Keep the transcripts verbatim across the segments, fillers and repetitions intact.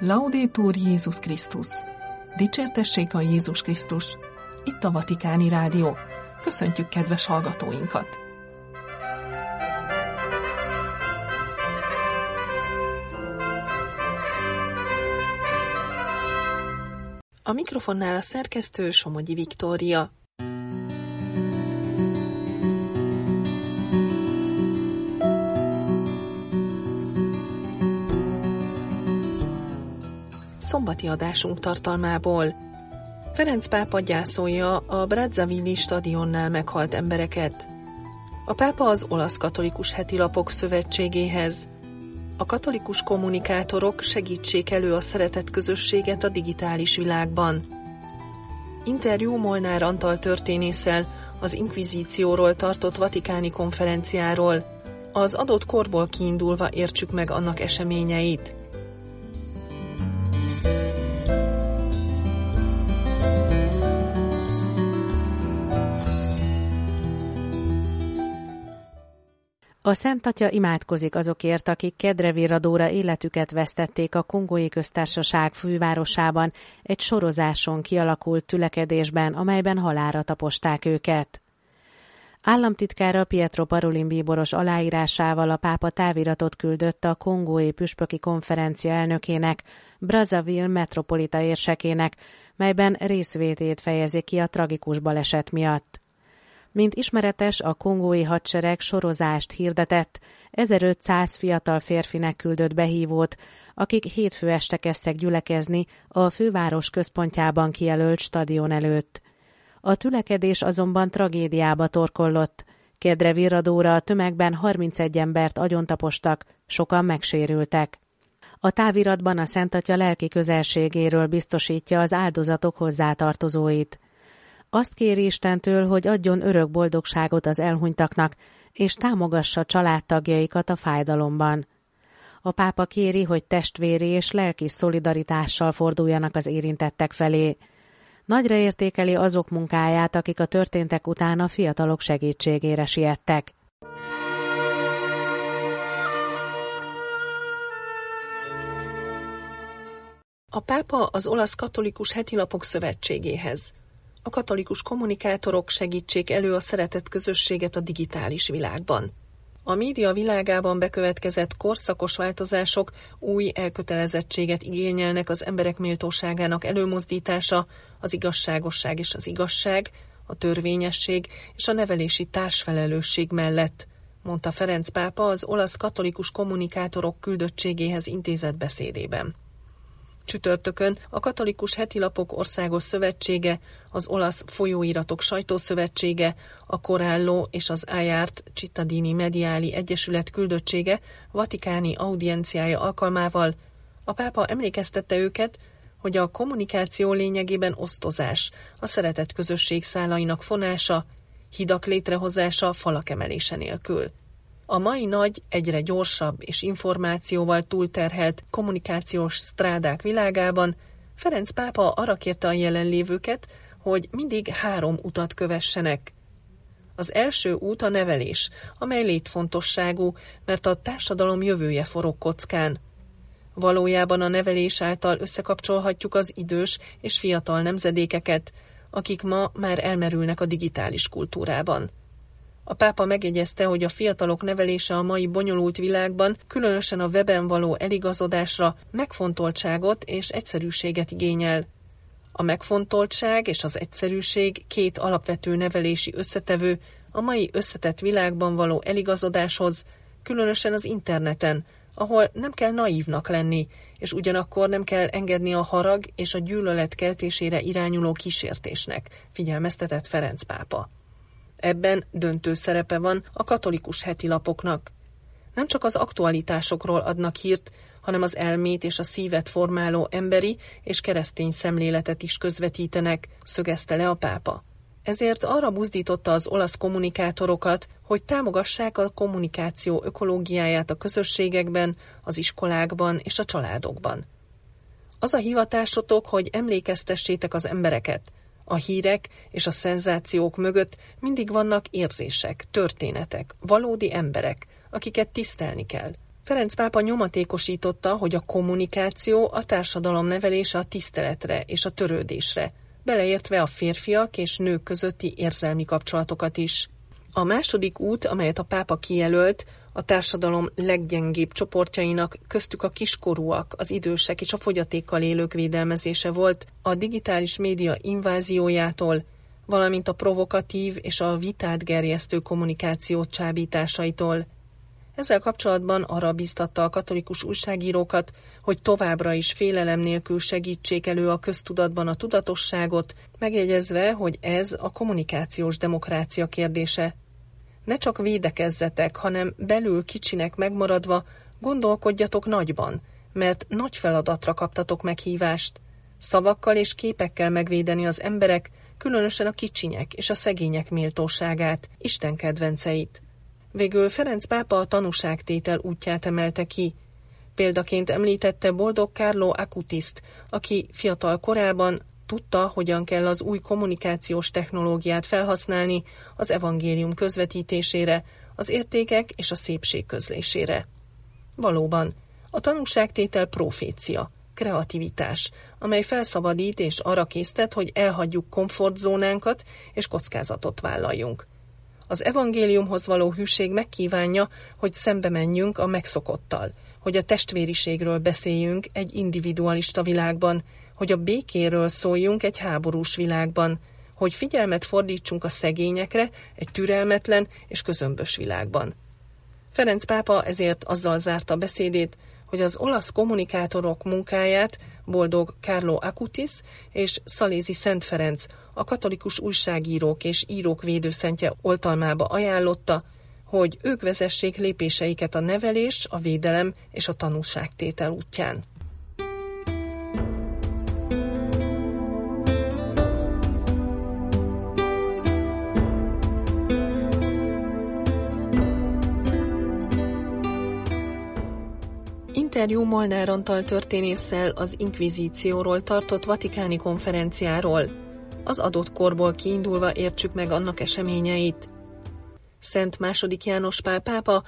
Laudetur Jézus Krisztus! Dicsértessék a Jézus Krisztus! Itt a Vatikáni Rádió. Köszöntjük kedves hallgatóinkat! A mikrofonnál a szerkesztő Somogyi Viktória. Szombati adásunk tartalmából. Ferenc pápa gyászolja a Brazzavilli stadionnál meghalt embereket. A pápa az Olasz Katolikus Hetilapok Szövetségéhez. A katolikus kommunikátorok segítsék elő a szeretett közösséget a digitális világban. Interjú Molnár Antal történésszel az inkvizícióról tartott vatikáni konferenciáról. Az adott korból kiindulva értsük meg annak eseményeit. A Szent Atya imádkozik azokért, akik kedre virradóra életüket vesztették a Kongói Köztársaság fővárosában egy sorozáson kialakult tülekedésben, amelyben halálra taposták őket. Államtitkára Pietro Parolin bíboros aláírásával a pápa táviratot küldött a Kongói Püspöki Konferencia elnökének, Brazzaville metropolita érsekének, melyben részvétét fejezi ki a tragikus baleset miatt. Mint ismeretes, a kongói hadsereg sorozást hirdetett, ezerötszáz fiatal férfinek küldött behívót, akik hétfő este kezdtek gyülekezni a főváros központjában kijelölt stadion előtt. A tülekedés azonban tragédiába torkollott. Kedre virradóra a tömegben harmincegy embert agyontapostak, sokan megsérültek. A táviratban a Szent Atya lelki közelségéről biztosítja az áldozatok hozzátartozóit. Azt kéri Istentől, hogy adjon örök boldogságot az elhunytaknak, és támogassa családtagjaikat a fájdalomban. A pápa kéri, hogy testvéri és lelki szolidaritással forduljanak az érintettek felé. Nagyra értékeli azok munkáját, akik a történtek után a fiatalok segítségére siettek. A pápa az Olasz Katolikus Hetilapok Szövetségéhez. A katolikus kommunikátorok segítsék elő a szeretett közösséget a digitális világban. A média világában bekövetkezett korszakos változások új elkötelezettséget igényelnek az emberek méltóságának előmozdítása, az igazságosság és az igazság, a törvényesség és a nevelési társfelelősség mellett, mondta Ferenc pápa az olasz katolikus kommunikátorok küldöttségéhez intézett beszédében. Csütörtökön a Katolikus Hetilapok Országos Szövetsége, az Olasz Folyóiratok Sajtószövetsége, a Corallo és az Aiart Cittadini Mediali Egyesület küldöttsége vatikáni audienciája alkalmával a pápa emlékeztette őket, hogy a kommunikáció lényegében osztozás, a szeretett közösség szálainak fonása, hidak létrehozása falak emelése nélkül. A mai nagy, egyre gyorsabb és információval túlterhelt kommunikációs sztrádák világában Ferenc pápa arra kérte a jelenlévőket, hogy mindig három utat kövessenek. Az első út a nevelés, amely létfontosságú, mert a társadalom jövője forog kockán. Valójában a nevelés által összekapcsolhatjuk az idős és fiatal nemzedékeket, akik ma már elmerülnek a digitális kultúrában. A pápa megjegyezte, hogy a fiatalok nevelése a mai bonyolult világban, különösen a weben való eligazodásra megfontoltságot és egyszerűséget igényel. A megfontoltság és az egyszerűség két alapvető nevelési összetevő a mai összetett világban való eligazodáshoz, különösen az interneten, ahol nem kell naívnak lenni, és ugyanakkor nem kell engedni a harag és a gyűlölet keltésére irányuló kísértésnek, figyelmeztetett Ferenc pápa. Ebben döntő szerepe van a katolikus hetilapoknak. Nem csak az aktualitásokról adnak hírt, hanem az elmét és a szívet formáló emberi és keresztény szemléletet is közvetítenek, szögezte le a pápa. Ezért arra buzdította az olasz kommunikátorokat, hogy támogassák a kommunikáció ökológiáját a közösségekben, az iskolákban és a családokban. Az a hivatásotok, hogy emlékeztessétek az embereket. A hírek és a szenzációk mögött mindig vannak érzések, történetek, valódi emberek, akiket tisztelni kell. Ferenc pápa nyomatékosította, hogy a kommunikáció a társadalom nevelése a tiszteletre és a törődésre, beleértve a férfiak és nők közötti érzelmi kapcsolatokat is. A második út, amelyet a pápa kijelölt, a társadalom leggyengébb csoportjainak, köztük a kiskorúak, az idősek és a fogyatékkal élők védelmezése volt a digitális média inváziójától, valamint a provokatív és a vitát gerjesztő kommunikáció csábításaitól. Ezzel kapcsolatban arra bíztatta a katolikus újságírókat, hogy továbbra is félelem nélkül segítsék elő a köztudatban a tudatosságot, megjegyezve, hogy ez a kommunikációs demokrácia kérdése. Ne csak védekezzetek, hanem belül kicsinek megmaradva gondolkodjatok nagyban, mert nagy feladatra kaptatok meghívást. Szavakkal és képekkel megvédeni az emberek, különösen a kicsinyek és a szegények méltóságát, Isten kedvenceit. Végül Ferenc pápa a tanúságtétel útját emelte ki. Példaként említette boldog Carlo Acutiszt, aki fiatal korában tudta, hogyan kell az új kommunikációs technológiát felhasználni az evangélium közvetítésére, az értékek és a szépség közlésére. Valóban, a tanúságtétel profécia, kreativitás, amely felszabadít és arra késztet, hogy elhagyjuk komfortzónánkat és kockázatot vállaljunk. Az evangéliumhoz való hűség megkívánja, hogy szembe menjünk a megszokottal, hogy a testvériségről beszéljünk egy individualista világban, hogy a békéről szóljunk egy háborús világban, hogy figyelmet fordítsunk a szegényekre egy türelmetlen és közömbös világban. Ferenc pápa ezért azzal zárta beszédét, hogy az olasz kommunikátorok munkáját boldog Carlo Acutis és Szalézi Szent Ferenc, a katolikus újságírók és írók védőszentje oltalmába ajánlotta, hogy ők vezessék lépéseiket a nevelés, a védelem és a tanúságtétel útján. Interjú Molnár Antal történésszel az inkvizícióról tartott vatikáni konferenciáról. Az adott korból kiindulva értsük meg annak eseményeit. Szent második János Pál pápa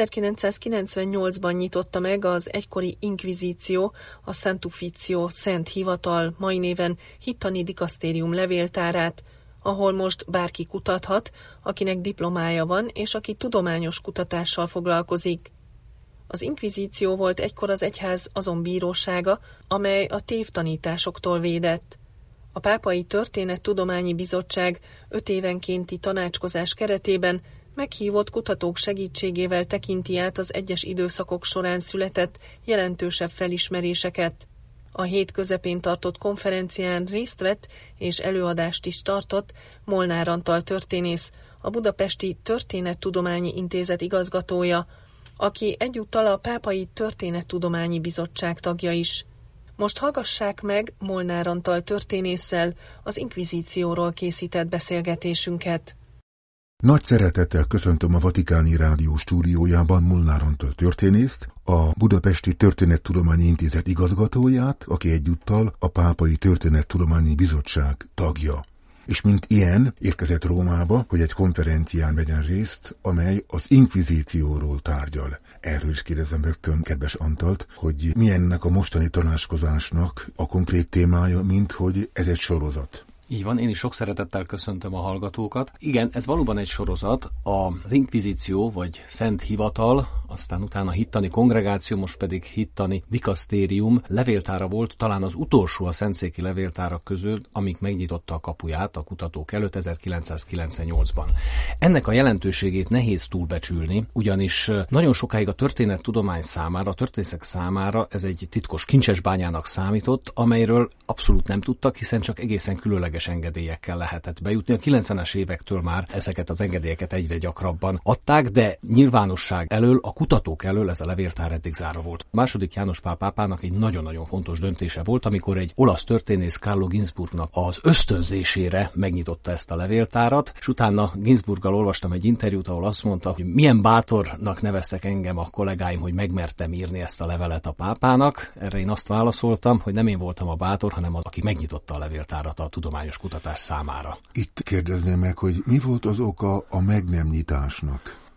ezerkilencszázkilencvennyolcban nyitotta meg az egykori inkvizíció, a Sanctificio Szent Hivatal, mai néven Hittani Dikasztérium levéltárát, ahol most bárki kutathat, akinek diplomája van, és aki tudományos kutatással foglalkozik. Az inkvizíció volt egykor az egyház azon bírósága, amely a tévtanításoktól védett. A Pápai Történettudományi Bizottság öt évenkénti tanácskozás keretében meghívott kutatók segítségével tekinti át az egyes időszakok során született jelentősebb felismeréseket. A hét közepén tartott konferencián részt vett és előadást is tartott Molnár Antal történész, a Budapesti Történettudományi Intézet igazgatója, aki egyúttal a Pápai Történettudományi Bizottság tagja is. Most hallgassák meg Molnár Antal történésszel az inkvizícióról készített beszélgetésünket. Nagy szeretettel köszöntöm a Vatikáni Rádió stúdiójában Molnár Antal történészt, a Budapesti Történettudományi Intézet igazgatóját, aki egyúttal a Pápai Történettudományi Bizottság tagja. És mint ilyen érkezett Rómába, hogy egy konferencián vegyen részt, amely az inkvizícióról tárgyal. Erről is kérdezem rögtön kedves Antalt, hogy milyennek a mostani tanácskozásnak a konkrét témája, mint hogy ez egy sorozat. Így van, én is sok szeretettel köszöntöm a hallgatókat. Igen, ez valóban egy sorozat, az inkvizíció vagy Szent Hivatal, aztán utána Hittani Kongregáció, most pedig Hittani Dikasztérium levéltára volt, talán az utolsó a szentszéki levéltárak közül, amik megnyitotta a kapuját a kutatók előtt ezerkilencszázkilencvennyolcban. Ennek a jelentőségét nehéz túlbecsülni, ugyanis nagyon sokáig a történettudomány számára, a történészek számára ez egy titkos kincsesbányának számított, amelyről abszolút nem tudtak, hiszen csak egészen különleges engedélyekkel lehetett bejutni. A kilencvenes évektől már ezeket az engedélyeket egyre gyakrabban adták, de nyilvánosság elől, a kutatók elől ez a levéltár eddig zárva volt. A második János Pál pápának egy nagyon-nagyon fontos döntése volt, amikor egy olasz történész Carlo Ginzburgnak az ösztönzésére megnyitotta ezt a levéltárat, és utána Ginzburggal olvastam egy interjút, ahol azt mondta, hogy milyen bátornak neveztek engem a kollégáim, hogy megmertem írni ezt a levelet a pápának. Erre én azt válaszoltam, hogy nem én voltam a bátor, hanem az, aki megnyitotta a levéltárat a tudományos kutatás számára. Itt kérdezném meg, hogy mi volt az oka a meg nem nyitásnak?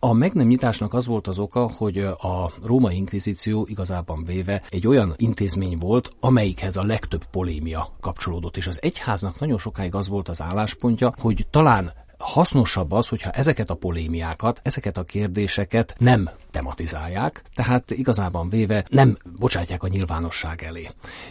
A meg nem nyitásnak az volt az oka, hogy a római inkvizíció igazában véve egy olyan intézmény volt, amelyikhez a legtöbb polémia kapcsolódott, és az egyháznak nagyon sokáig az volt az álláspontja, hogy talán hasznosabb az, hogyha ezeket a polémiákat, ezeket a kérdéseket nem tematizálják, tehát igazában véve nem bocsátják a nyilvánosság elé.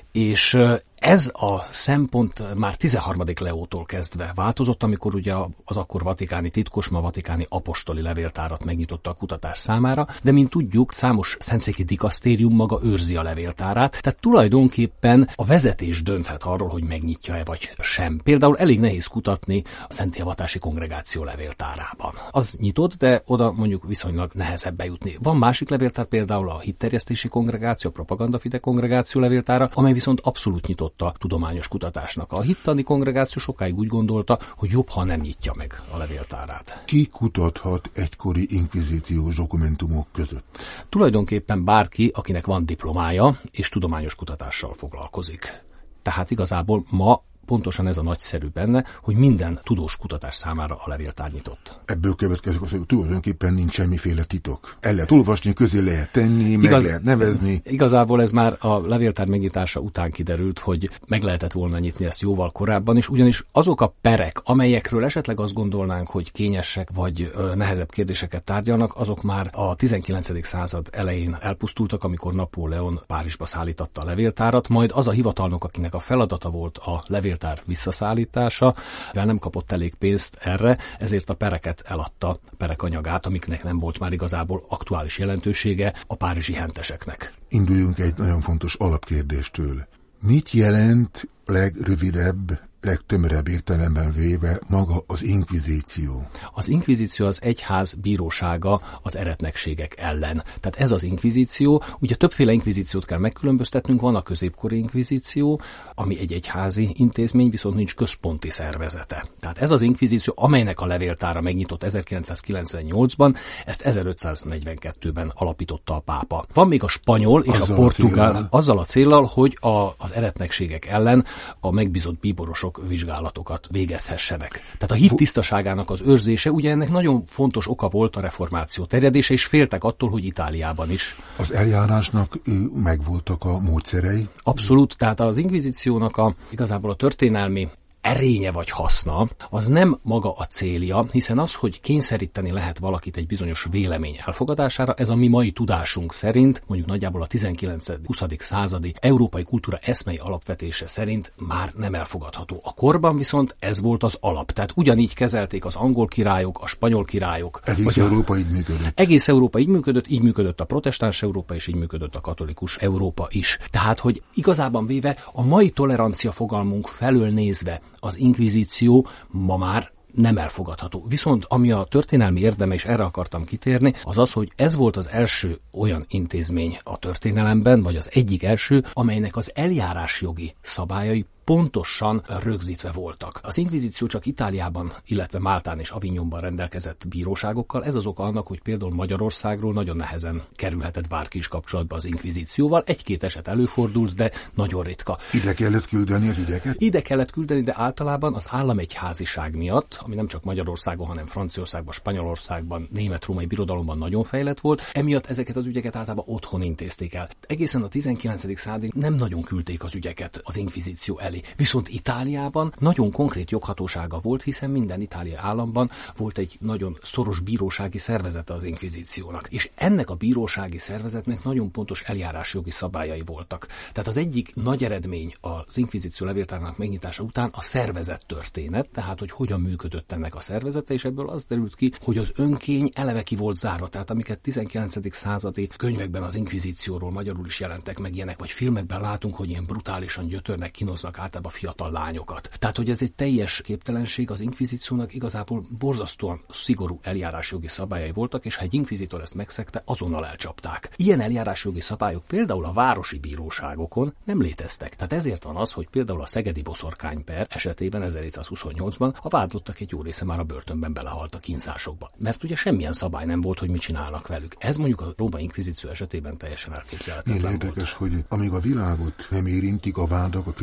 És ez a szempont már tizenharmadik Leótól kezdve változott, amikor ugye az akkor vatikáni titkos, ma vatikáni apostoli levéltárat megnyitotta a kutatás számára, de mint tudjuk, számos szentszéki dikasztérium maga őrzi a levéltárát, tehát tulajdonképpen a vezetés dönthet arról, hogy megnyitja-e vagy sem. Például elég nehéz kutatni a Szentélvatási Kongregáció levéltárában. Az nyitott, de oda mondjuk viszonylag nehezebb bejutni. Van másik levéltár, például a Hitterjesztési Kongregáció, a Propagandafide Kongregáció levéltára, amely viszont abszolút nyitott a tudományos kutatásnak. A hittani kongregáció sokáig úgy gondolta, hogy jobb, ha nem nyitja meg a levéltárát. Ki kutathat egykori inkvizíciós dokumentumok között? Tulajdonképpen bárki, akinek van diplomája és tudományos kutatással foglalkozik. Tehát igazából ma pontosan ez a nagyszerű benne, hogy minden tudós kutatás számára a levéltár nyitott. Ebből következik az, hogy tulajdonképpen nincs semmiféle titok. El lehet olvasni, közé lehet tenni, meg Igaz, lehet nevezni. Igazából ez már a levéltár megnyitása után kiderült, hogy meg lehetett volna nyitni ezt jóval korábban is, ugyanis azok a perek, amelyekről esetleg azt gondolnánk, hogy kényesek vagy ö, nehezebb kérdéseket tárgyalnak, azok már a tizenkilencedik század elején elpusztultak, amikor Napóleon Párizsba szállította a levéltárat, majd az a hivatalnok, akinek a feladata volt a levéltár visszaszállítása, mivel nem kapott elég pénzt erre, ezért a pereket eladta, perek anyagát, amiknek nem volt már igazából aktuális jelentősége a párizsi henteseknek. Induljunk egy nagyon fontos alapkérdéstől. Mit jelent legrövidebb, legtömörebb értelemben véve maga az inkvizíció? Az inkvizíció az egyház bírósága az eretnekségek ellen. Tehát ez az inkvizíció, ugye többféle inkvizíciót kell megkülönböztetnünk, van a középkori inkvizíció, ami egy egyházi intézmény, viszont nincs központi szervezete. Tehát ez az inkvizíció, amelynek a levéltára megnyitott ezerkilencszázkilencvennyolcban, ezt ezerötszáznegyvenkettőben alapította a pápa. Van még a spanyol és azzal a portugál, a azzal a céllal, hogy a, az eretnekségek ellen a megbízott bíborosok vizsgálatokat végezhessenek. Tehát a hit tisztaságának az őrzése, ugye ennek nagyon fontos oka volt a reformáció terjedése, és féltek attól, hogy Itáliában is. Az eljárásnak megvoltak a módszerei? Abszolút, tehát az inkvizíciónak a, igazából a történelmi erénye vagy haszna, az nem maga a célja, hiszen az, hogy kényszeríteni lehet valakit egy bizonyos vélemény elfogadására, ez a mi mai tudásunk szerint, mondjuk nagyjából a tizenkilencedik-huszadik századi európai kultúra eszmei alapvetése szerint már nem elfogadható. A korban viszont ez volt az alap. Tehát ugyanígy kezelték az angol királyok, a spanyol királyok. Egész Európa így működött. Egész Európa így működött, így működött a protestáns Európa, és így működött a katolikus Európa is. Tehát, hogy igazában véve a mai tolerancia fogalmunk felől nézve az inkvizíció ma már nem elfogadható. Viszont ami a történelmi érdeme, és erre akartam kitérni, az az, hogy ez volt az első olyan intézmény a történelemben, vagy az egyik első, amelynek az eljárásjogi szabályai pontosan rögzítve voltak. Az inkvizíció csak Itáliában, illetve Máltán és Avignonban rendelkezett bíróságokkal. Ez az oka annak, hogy például Magyarországról nagyon nehezen kerülhetett bárki is kapcsolatba az inkvizícióval. Egy-két eset előfordult, de nagyon ritka. Ide kellett küldeni az ügyeket? Ide kellett küldeni, de általában az államegyháziság miatt, ami nem csak Magyarországon, hanem Franciaországban, Spanyolországban, német-római birodalomban nagyon fejlett volt, emiatt ezeket az ügyeket általában otthon intézték el. Egészen a tizenkilencedik századig nem nagyon küldték az ügyeket az inkvizíció elé. Viszont Itáliában nagyon konkrét joghatósága volt, hiszen minden itáliai államban volt egy nagyon szoros bírósági szervezete az inkvizíciónak. És ennek a bírósági szervezetnek nagyon pontos eljárásjogi szabályai voltak. Tehát az egyik nagy eredmény az inkvizíció levéltárának megnyitása után a szervezet történet, tehát hogy hogyan működött ennek a szervezete, és ebből az derült ki, hogy az önkény eleve ki volt zárva, tehát amiket tizenkilencedik századi könyvekben az inkvizícióról magyarul is jelentek meg ilyenek, vagy filmekben látunk, hogy ilyen brutálisan gyötörnek, kínoznak általában fiatal lányokat. Tehát, hogy ez egy teljes képtelenség, az inkvizíciónak igazából borzasztóan szigorú eljárásjogi szabályai voltak, és ha egy inkvizitor ezt megszegte, azonnal elcsapták. Ilyen eljárásjogi szabályok például a városi bíróságokon nem léteztek. Tehát ezért van az, hogy például a szegedi boszorkányper esetében ezerhétszázhuszonnyolcban a vádlottak egy jó része már a börtönben belehalt a kínzásokba. Mert ugye semmilyen szabály nem volt, hogy mit csinálnak velük. Ez mondjuk a római inkvizíció esetében teljesen elképzelhetetlen volt. Érdekes, hogy amíg a világot nem érintik a vádak, a kritikák,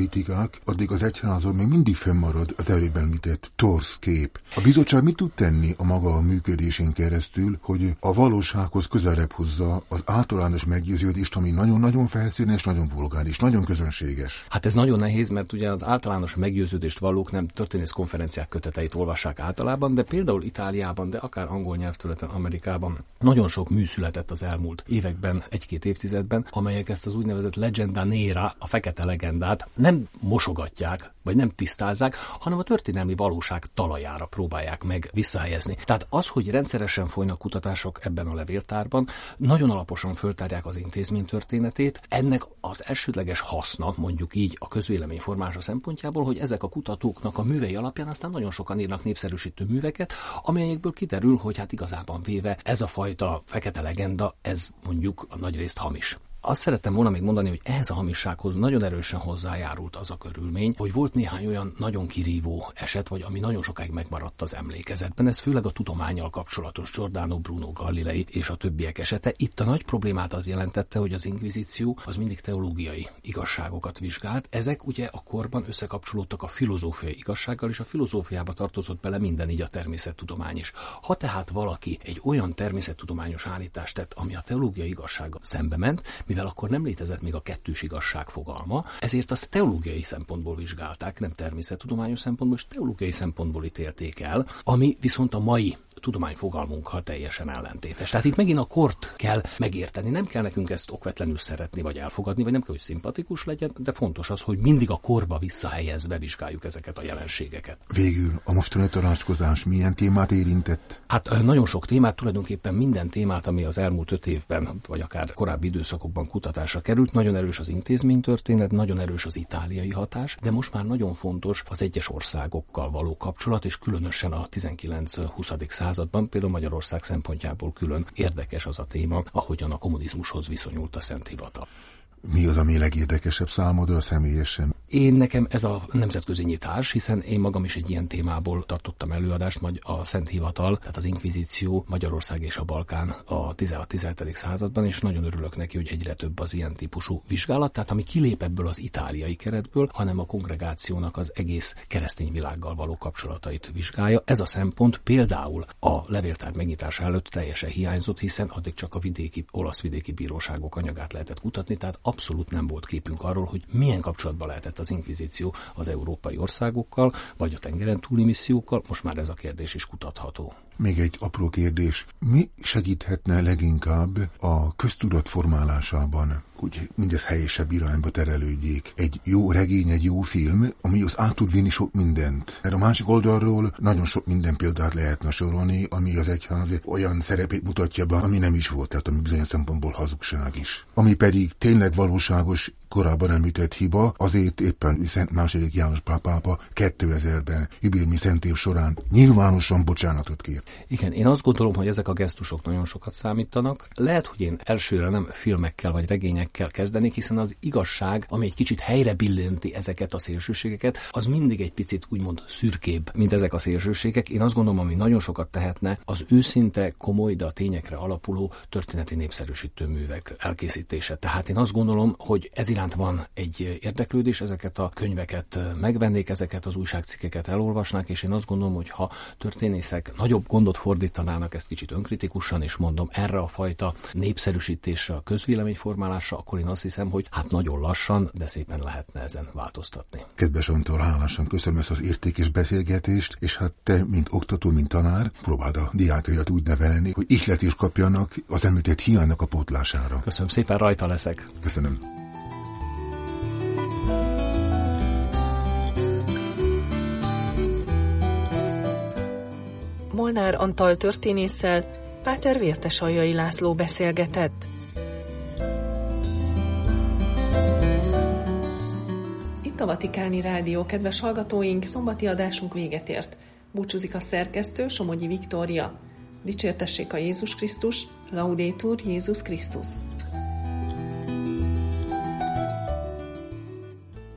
vannak, addig az egyházon még mindig fennmarad az előbb említett torz kép. A bizottság mit tud tenni a maga működésén keresztül, hogy a valósághoz közelebb hozza az általános meggyőződést, ami nagyon-nagyon felszínes, nagyon vulgáris, nagyon közönséges? Hát ez nagyon nehéz, mert ugye az általános meggyőződést vallók nem történész konferenciák köteteit olvassák általában, de például Itáliában, de akár angol nyelvterületen, Amerikában nagyon sok mű született az elmúlt években, egy-két évtizedben, amelyek ezt az úgynevezett legenda nera, a fekete legendát nem mosogatják, vagy nem tisztázzák, hanem a történelmi valóság talajára próbálják meg visszahelyezni. Tehát az, hogy rendszeresen folynak kutatások ebben a levéltárban, nagyon alaposan föltárják az intézmény történetét. Ennek az elsődleges haszna, mondjuk így a közvélemény formása szempontjából, hogy ezek a kutatóknak a művei alapján aztán nagyon sokan írnak népszerűsítő műveket, amelyekből kiderül, hogy hát igazában véve ez a fajta fekete legenda, ez mondjuk a nagyrészt hamis. Azt szerettem volna még mondani, hogy ehhez a hamissághoz nagyon erősen hozzájárult az a körülmény, hogy volt néhány olyan nagyon kirívó eset, vagy ami nagyon sokáig megmaradt az emlékezetben. Ez főleg a tudománnyal kapcsolatos Giordano Bruno Galilei és a többiek esete. Itt a nagy problémát az jelentette, hogy az inkvizíció az mindig teológiai igazságokat vizsgált. Ezek ugye a korban összekapcsolódtak a filozófiai igazsággal, és a filozófiába tartozott bele minden, így a természettudomány is. Ha tehát valaki egy olyan természettudományos állítást tett, ami a teológiai igazsággal szembe ment, mivel akkor nem létezett még a kettős igazság fogalma, ezért azt teológiai szempontból vizsgálták, nem természettudományos szempontból, és teológiai szempontból ítélték el, ami viszont a mai tudományfogalmunkkal teljesen ellentétes. Tehát itt megint a kort kell megérteni. Nem kell nekünk ezt okvetlenül szeretni, vagy elfogadni, vagy nem kell, hogy szimpatikus legyen, de fontos az, hogy mindig a korba visszahelyezve vizsgáljuk ezeket a jelenségeket. Végül a mostani tanácskozás milyen témát érintett? Hát nagyon sok témát, tulajdonképpen minden témát, ami az elmúlt öt évben, vagy akár korábbi időszakokban kutatásra került. Nagyon erős az intézménytörténet, nagyon erős az itáliai hatás, de most már nagyon fontos az egyes országokkal való kapcsolat, és különösen a tizenkilenc-huszadik században, például Magyarország szempontjából külön érdekes az a téma, ahogyan a kommunizmushoz viszonyult a Szent Hivatal. Mi az, ami legérdekesebb számodra személyesen? Én nekem ez a nemzetközi nyitás, hiszen én magam is egy ilyen témából tartottam előadást, majd a Szent Hivatal, tehát az inkvizíció, Magyarország és a Balkán a tizenhat-tizenhetedik században, és nagyon örülök neki, hogy egyre több az ilyen típusú vizsgálat, tehát ami kilép ebből az itáliai keretből, hanem a kongregációnak az egész keresztény világgal való kapcsolatait vizsgálja. Ez a szempont például a levéltár megnyitása előtt teljesen hiányzott, hiszen addig csak a vidéki, olasz vidéki bíróságok anyagát lehetett kutatni, tehát abszolút nem volt képünk arról, hogy milyen kapcsolatban lehetett az inkvizíció az európai országokkal, vagy a tengeren túli missziókkal. Most már ez a kérdés is kutatható. Még egy apró kérdés. Mi segíthetne leginkább a köztudat formálásában, hogy mindez helyesebb irányba terelődjék? Egy jó regény, egy jó film, ami az át tud vinni sok mindent. Mert a másik oldalról nagyon sok minden példát lehetne sorolni, ami az egyház olyan szerepét mutatja be, ami nem is volt, tehát ami bizonyos szempontból hazugság is. Ami pedig tényleg valóságos, korábban említett hiba, azért éppen Szent második János Pál pápa kétezerben jubileumi szentév során nyilvánosan bocsánatot kér. Igen, én azt gondolom, hogy ezek a gesztusok nagyon sokat számítanak. Lehet, hogy én elsőre nem filmekkel vagy regényekkel kezdenék, hiszen az igazság, ami egy kicsit helyre billenti ezeket a szélsőségeket, az mindig egy picit úgymond szürkébb, mint ezek a szélsőségek. Én azt gondolom, ami nagyon sokat tehetne, az őszinte, komoly, de a tényekre alapuló történeti népszerűsítő művek elkészítése. Tehát én azt gondolom, hogy ez iránt van egy érdeklődés, ezeket a könyveket megvennék, ezeket az újságcikkeket elolvasnák, és én azt gondolom, hogy ha történészek nagyobb gondot fordítanának ezt kicsit önkritikusan, és mondom erre a fajta népszerűsítésre, a közvéleményformálásra, akkor én azt hiszem, hogy hát nagyon lassan, de szépen lehetne ezen változtatni. Kedves Antal, hálásan köszönöm ezt az értékes beszélgetést, és hát te, mint oktató, mint tanár, próbáld a diákaidat úgy nevelni, hogy ihletést kapjanak az említett hiánynak a pótlására. Köszönöm szépen, rajta leszek. Köszönöm. Molnár Antal történésszel Páter Vértesaljai László beszélgetett. Itt a Vatikáni Rádió, kedves hallgatóink, szombati adásunk véget ért. Búcsúzik a szerkesztő, Somogyi Viktória. Dicsértessék a Jézus Krisztus, Laudetur Jézus Krisztus.